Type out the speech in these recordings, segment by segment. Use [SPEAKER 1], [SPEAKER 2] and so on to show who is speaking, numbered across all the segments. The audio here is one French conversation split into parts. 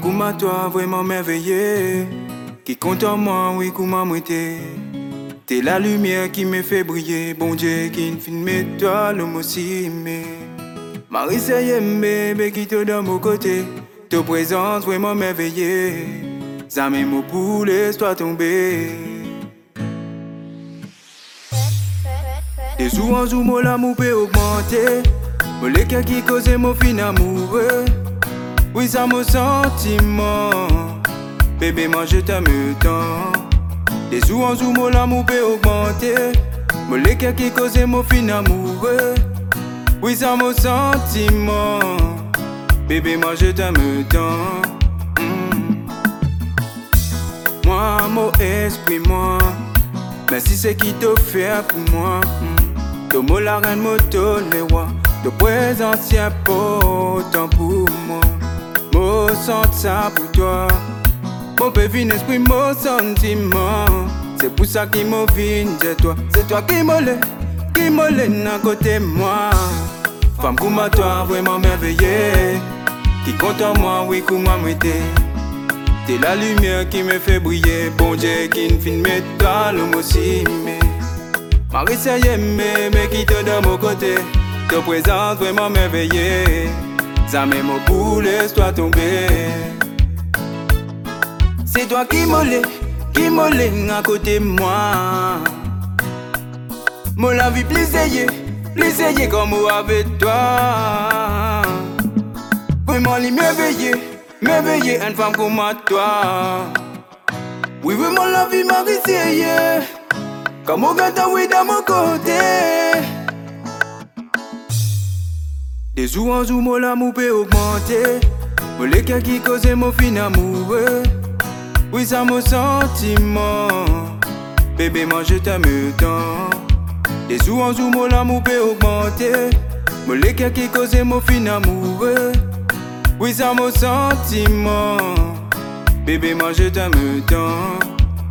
[SPEAKER 1] comme à toi, vraiment merveilleux. Qui compte en moi, oui, comment moi t'es. T'es la lumière qui me fait briller. Bon Dieu, qui ne filme toi, l'homme aussi, mais. Marie, c'est bébé qui te donne mon côté. Ta présence, vraiment merveilleux. Ça met mon poulet, soit tombé. Des jours en jour, mon amour peut augmenter. Mon les cœurs qui cause mon fin amoureux. Oui, ça mon sentiment. Bébé, moi je t'aime tant. Des jours en jour, mon amour peut augmenter. Mon les cœurs qui cause mon fin amoureux. Oui, ça mon sentiment. Bébé, moi je t'aime tant. Moi, mon esprit, moi. Mais si c'est qui te fait pour moi. Ton mot la reine, mon les rois. De présence, y'a pas autant pour moi. Moi, sens ça pour toi. Mon pévin esprit, mon sentiment. C'est pour ça qu'il m'a vu, c'est toi. C'est toi qui me l'a à côté de moi. Femme comme toi, vraiment merveilleux. Qui compte en moi, oui, comme moi, t'es la lumière qui me fait briller. Bon Dieu, qui ne filme toi, l'homme aussi, mais. Marie, c'est mais qui te donne mon côté. Ta présence vraiment merveilleux. Ça met mon poulet, soit tombé. C'est toi qui m'olé à côté de moi. Moi la vie plaisir comme moi avec toi. Vraiment les merveilleux, une femme comme toi. Oui, vraiment la vie m'a réveillé. Comme au gâteau, oui, dans mon côté. Des jours en jour, mon amour peut augmenter. Mon les cœurs qui cause mon fin amoureux. Oui, ça mon sentiment. Bébé, moi je t'aime tant. Des jours en jour, mon amour peut augmenter. Mon les cœurs qui cause mon fin amoureux. Oui, ça mon sentiment. Bébé, moi je t'aime tant.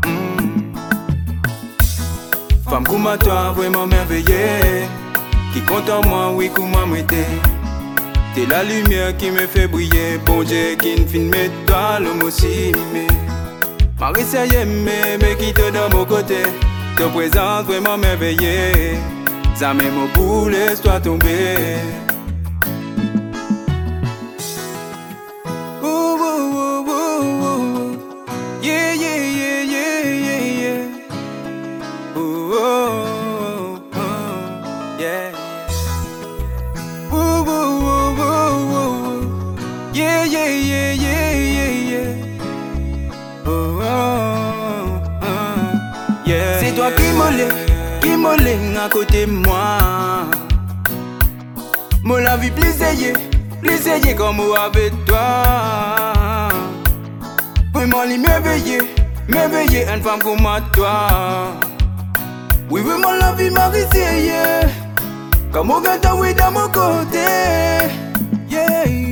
[SPEAKER 1] Femme comme toi, vraiment merveilleux. Qui compte en moi, oui, comme moi t'es la lumière qui me fait briller. Bon Dieu, qui ne filme toi, l'homme aussi, mais. Marie, c'est mais qui te donne mon côté. Ta présence vraiment merveilleux. Ça met mon poulet, soit tombé. Yeah, yeah, yeah, yeah, yeah, yeah. Ooh, oh, oh, yeah. Ooh, ooh, ooh, ooh, ooh. Yeah, yeah, yeah, yeah, yeah, yeah. Oh, oh, oh, yeah. C'est toi qui m'olé à côté de moi. Moi la vie plaisir comme moi avec toi. Vraiment les merveilleux, une femme comme toi. Oui, vraiment la vie m'a réveillé. Comme au gâteau, oui, dans mon côté. Yeah.